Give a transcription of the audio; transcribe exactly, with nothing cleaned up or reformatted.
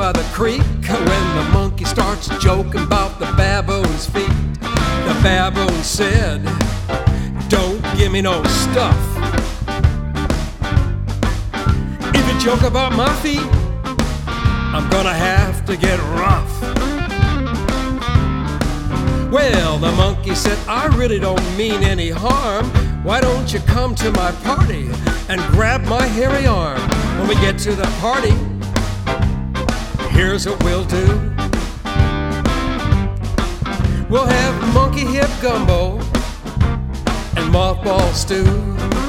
by the creek when the monkey starts joking about the baboon's feet. The baboon said, "Don't give me no stuff. If you joke about my feet, I'm gonna have to get rough." Well, the monkey said, "I really don't mean any harm. Why don't you come to my party and grab my hairy arm? When we get to the party, here's what we'll do. We'll have monkey hip gumbo and mothball stew."